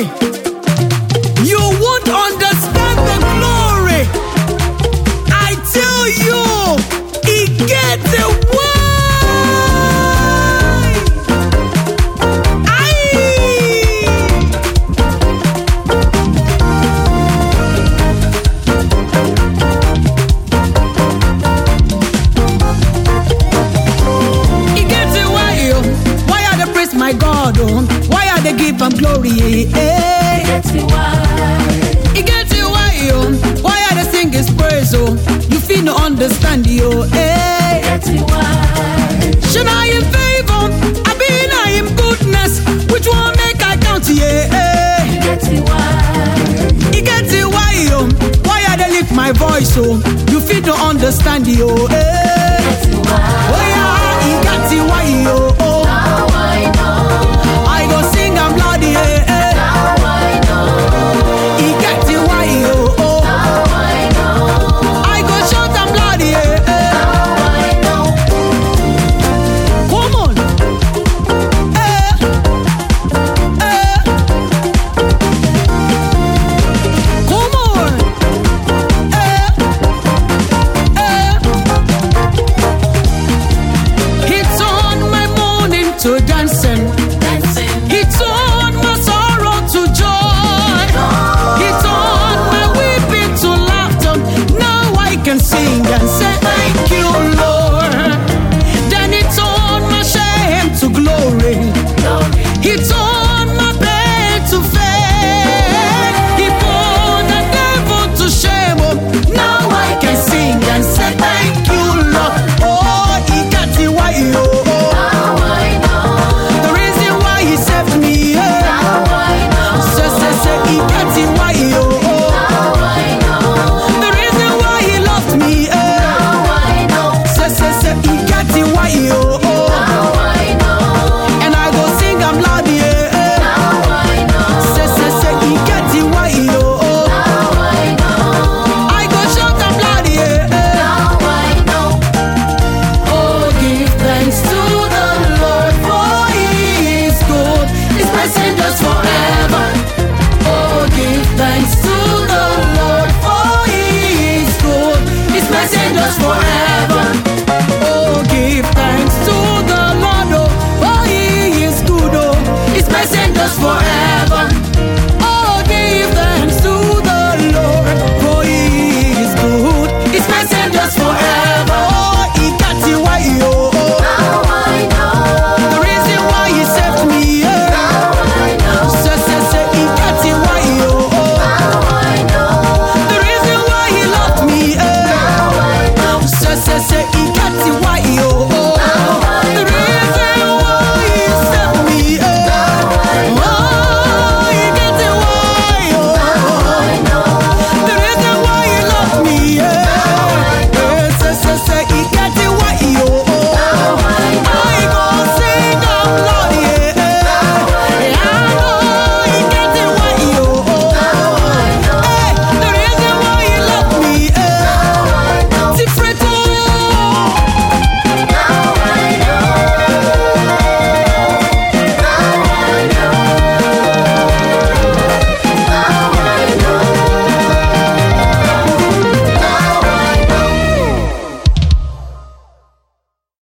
glory, you won't understand the glory. I tell you, it gets away. My God, oh, why are they give him glory? It gets you why, oh, why are they sing his praise? Oh, you feel no understand, yo. It gets you why. Should I in favor? I be I in goodness. Which one make I count? Yeah. It gets you why, oh, why are they lift my voice? Oh, you feel no understand, yo. Oh yeah, it gets you why, oh. I go sing and bloody, yeah. Now I know. He get you why, oh, oh. Now I know. I go shout and bloody, yeah. Now I know. Come on. Come on. He turned my morning to dancing. He turned my sorrow to joy. He turned my weeping to laughter. Now I can sing and say thank you, Lord. Then he turned my shame to glory. He turned my pain to fame. He put the devil to shame. Now I can sing and say thank you, Lord. Oh, he got it why you. Forever.